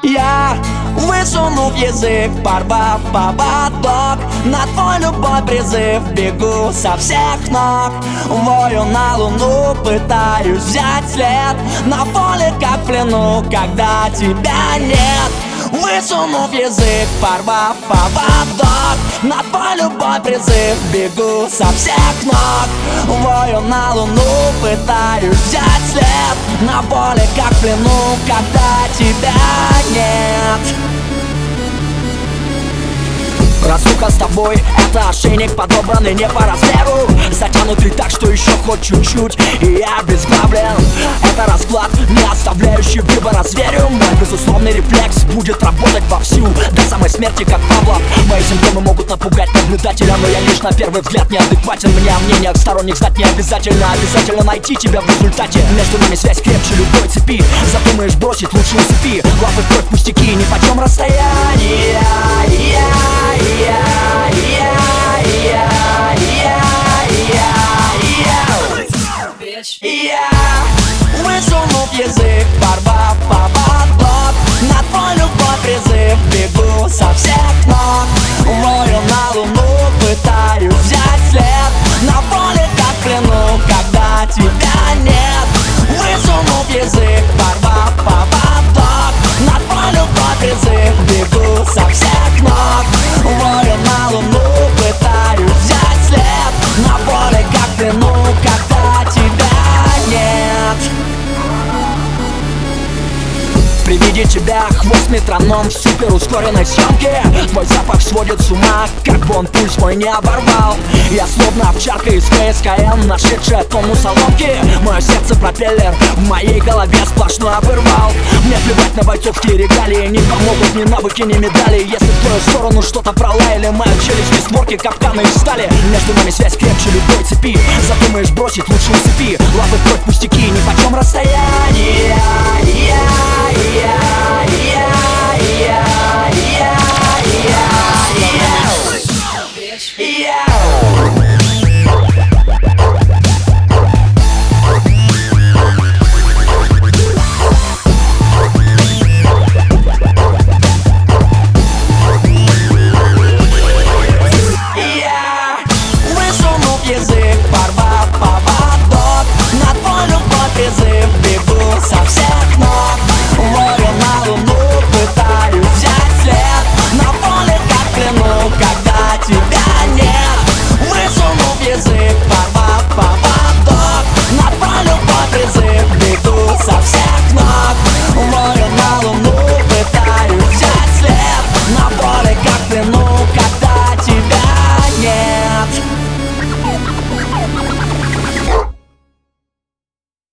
Я, высунув язык, порвав поводок, на твой любой призыв бегу со всех ног. Вою на луну, пытаюсь взять след, на поле как в плену, когда тебя нет. Высунув язык, порвав поводок, на твой любой призыв бегу со всех ног. Вою на луну, пытаюсь взять след, на поле как в плену, когда тебя нет. Разлука с тобой — это ошейник, подобранный не по размеру, затянутый так, что еще хоть чуть-чуть, и я обезглавлен. Это расклад, не оставляющий выбора зверю. Мой безусловный рефлекс будет работать вовсю, до самой смерти, как Павлов. Мои симптомы могут напугать наблюдателя, но я лишь на первый взгляд неадекватен. Мне о мнениях сторонних знать не обязательно. Обязательно найти тебя в результате. Между нами связь крепче любой цепи. Задумаешь бросить, лучше усыпи. Лапы в кровь, пустяки, нипочем расстояние. Я, высунув язык, порвав поводок, на твой любой призыв бегу со всех ног. Вою на луну, пытаюсь взять след, на поле как в плену, когда тебя нет. Высунув язык, порвав поводок, на твой любой призыв бегу со всех ног. Вою на луну, пытаюсь взять след, на поле как в плену, когда тебя нет. При виде тебя хвост метроном в супер ускоренной съемке. Твой запах сводит с ума, как бы он пульс мой не оборвал. Я словно овчарка из КСКН, нашедшая тонус соломки. Мое сердце пропеллер, в моей голове сплошной оборвал. Мне плевать на бойцовские регалии, не помогут ни навыки, ни медали. Если в твою сторону что-то пролаяли, моя челюсть без сборки, капканы из стали. Между нами связь крепче любой цепи. Задумаешь бросить, лучше усыпи. Лапы в кровь, пустяки, не